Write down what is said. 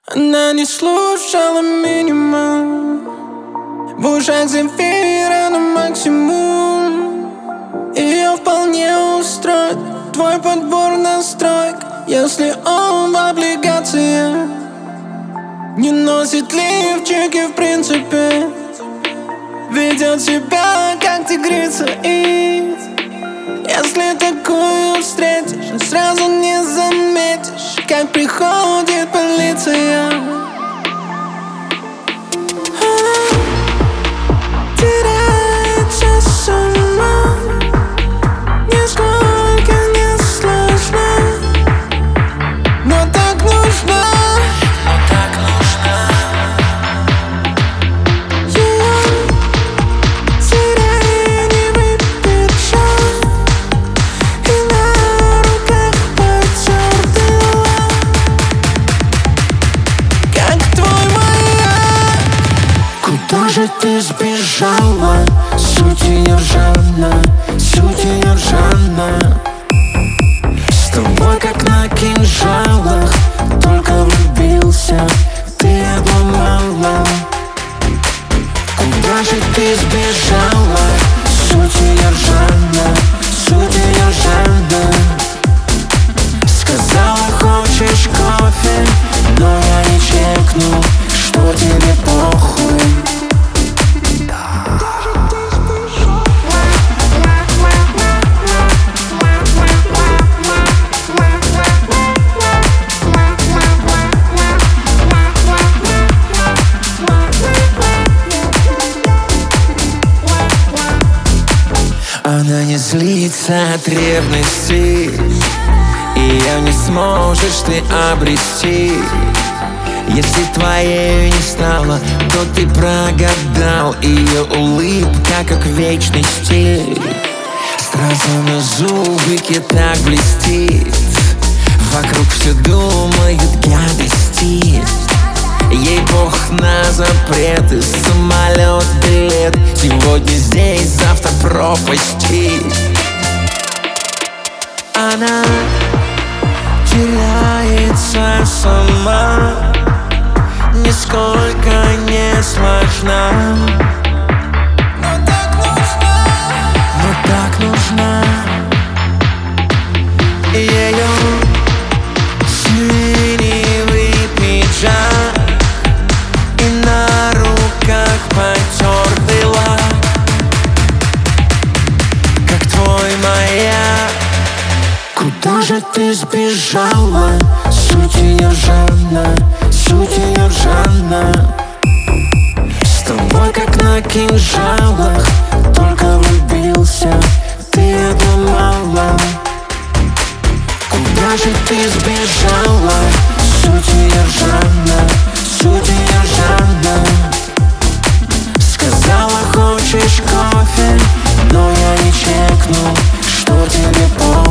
Она не слушала минимум, в ушах Земфира на максимум. Ее вполне устроит твой подбор настроек, если он в облигациях. Не носит лифчики в принципе, ведет себя как тигрица. И если такую встретишь, сразу не заметишь, как приходит полиция. Теряется сама, нисколько не сложно, но так нужно. Куда же ты сбежала? Суть ее ржана, суть ее ржана. С тобой как на кинжалах, только влюбился, ты обломала. Куда же ты сбежала? Суть ее ржана, суть ее ржана. Сказала, хочешь кофе, но я не чекнул, что тебе похуй. Она не злится от ревности, ее не сможешь ты обрести. Если твоей не стало, то ты прогадал. Ее улыбка как вечный стиль, сразу на зубике так блестит. Вокруг все думают гадости. Ей бог на запреты, самолет, билет. Сегодня здесь, завтра пропасти. Она теряется сама, нисколько не сложна, Но так нужно. но так нужна. Ее сиреневый пиджак и на руках потертый лак, как твой маяк. Куда же ты сбежала? Суть ее ржана, суть ее ржана. С тобой как на кинжалах, только влюбился, ты обломала. Куда же ты сбежала? Суть ее ржана, суть ее ржана. Сказала, хочешь кофе, но я не чекнул, что тебе похуй.